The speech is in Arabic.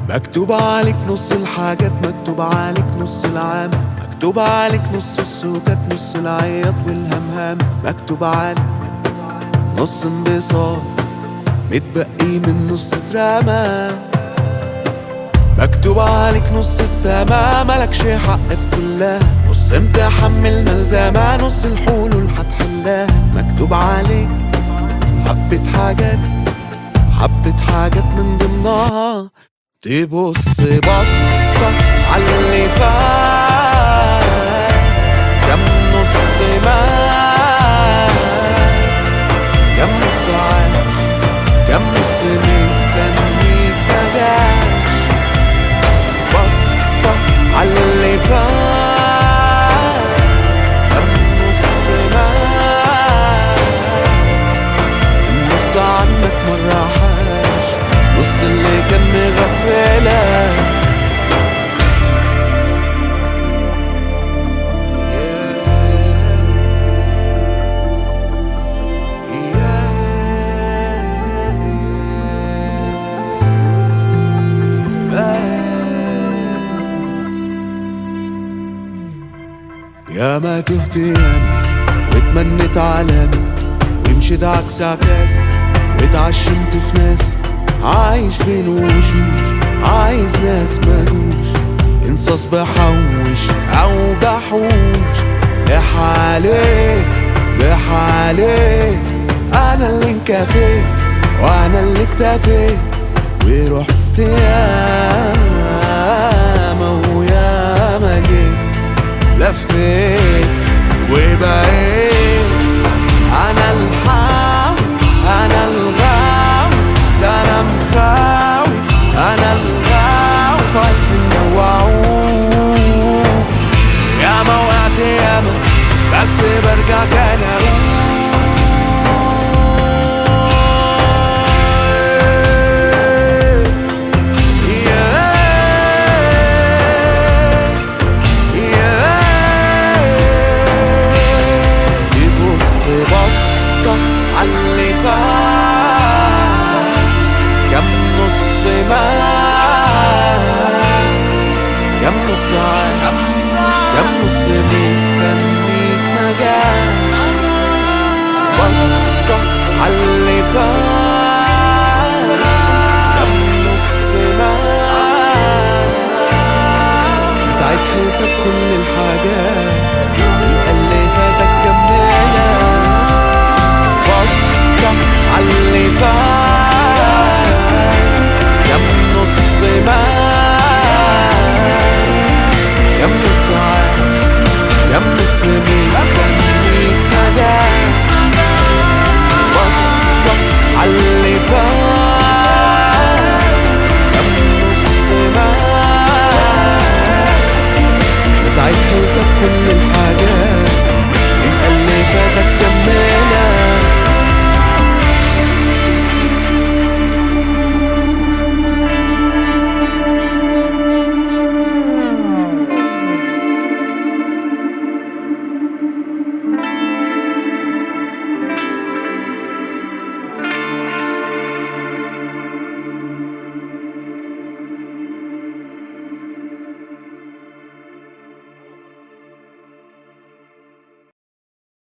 مكتوب عليك نص الحاجات، مكتوب عليك نص العام، مكتوب عليك نص السكات، نص العياط والهمهام، مكتوب عليك نص انبساط متبقي من نص اترمى، مكتوب عليك نص السما ملكش حق في كلها، نص امتحان من الملزمة، نص الحلول هتحلها، مكتوب عليك حبة حاجات، حبة حاجات من ضمنها تبص بصة عاللي فات، كم نص مات، كم نص عاش، كم نص مستنيك مجاش، بصة عاللي فات، كم نص مات، النص عنك مرحاش، نص اللي كان مغفلك. يا ما تهت ياما واتمنيت علامة، ومشيت عكس عكاس واتعشمت في ناس، عايش بين وشوش عايز ناس مالوش، انصاص بحوش او بحوش، بحالي بحالي انا اللي انكفيت وانا اللي اكتفيت، ورحت ياما وياما جيت لفيت وبقيت